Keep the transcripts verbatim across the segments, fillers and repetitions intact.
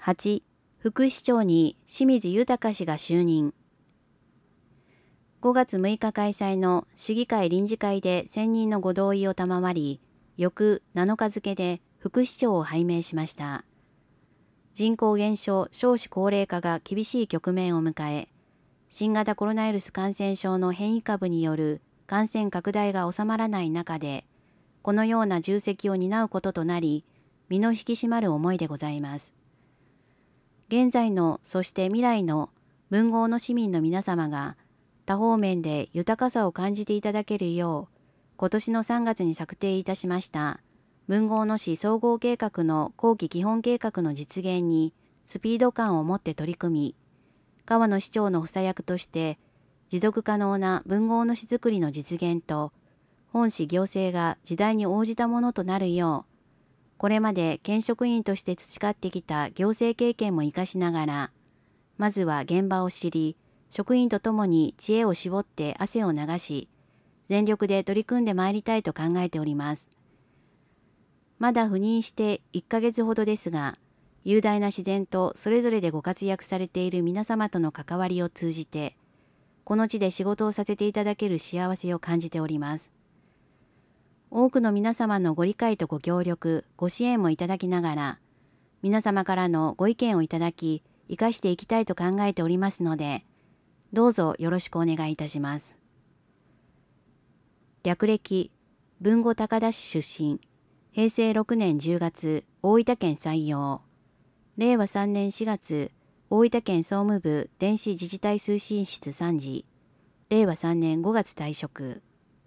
はち、副市長に清水豊氏が就任。ごがつむいか開催の市議会臨時会で選任のご同意を賜り、翌なのか付で副市長を拝命しました。人口減少、少子高齢化が厳しい局面を迎え、新型コロナウイルス感染症の変異株による感染拡大が収まらない中で、このような重責を担うこととなり、身の引き締まる思いでございます。現在の、そして未来の文豪の市民の皆様が、多方面で豊かさを感じていただけるよう、今年のさんがつに策定いたしました、文豪の市総合計画の後期基本計画の実現にスピード感を持って取り組み、川野市長の補佐役として、持続可能な文豪の市づくりの実現と、本市行政が時代に応じたものとなるよう、これまで県職員として培ってきた行政経験も生かしながら、まずは現場を知り、職員とともに知恵を絞って汗を流し、全力で取り組んでまいりたいと考えております。まだ赴任していっかげつほどですが、雄大な自然とそれぞれでご活躍されている皆様との関わりを通じて、この地で仕事をさせていただける幸せを感じております。多くの皆様のご理解とご協力、ご支援もいただきながら、皆様からのご意見をいただき、生かしていきたいと考えておりますので、どうぞよろしくお願いいたします。略歴、豊後高田市出身、へいせいろくねんじゅうがつ、大分県採用。れいわさんねんしがつ、大分県総務部電子自治体推進室さんじ、れいわさんねんごがつ退職。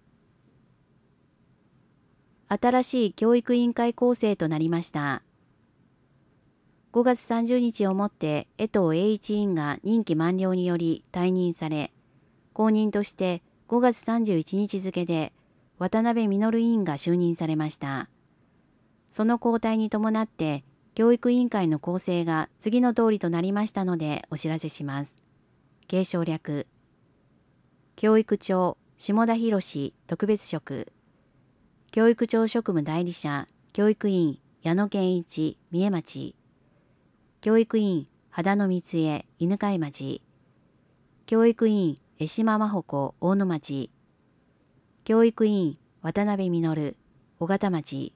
新しい教育委員会構成となりました。ごがつさんじゅうにちをもって江藤栄一委員が任期満了により退任され、後任としてごがつさんじゅういちにち付で渡辺実委員が就任されました。その交代に伴って教育委員会の構成が次の通りとなりましたのでお知らせします。継承略。教育長下田博特別職。教育長職務代理者教育委員矢野健一三重町。教育委員秦野光恵犬飼町。教育委員江島真帆子大野町。教育委員渡辺実尾形町。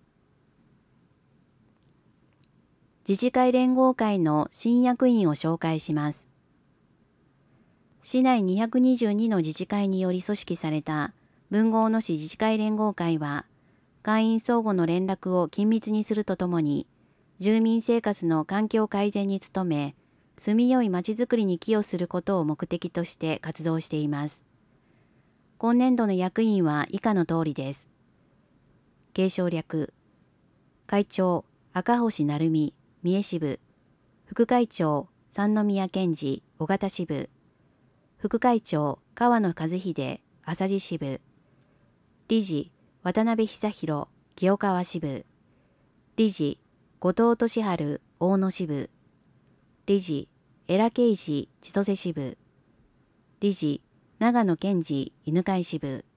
自治会連合会の新役員を紹介します。市内にひゃくにじゅうにの自治会により組織された豊後大野市自治会連合会は、会員相互の連絡を緊密にするとともに、住民生活の環境改善に努め、住みよいまちづくりに寄与することを目的として活動しています。今年度の役員は以下の通りです。継承略。会長、赤星成美、三重支部。副会長、三宮健治、尾形支部。副会長、川野和秀、朝地支部。理事、渡辺久弘、清川支部。理事、後藤俊治、大野支部。理事、江良圭司、千歳支部。理事、長野健二、犬飼支部。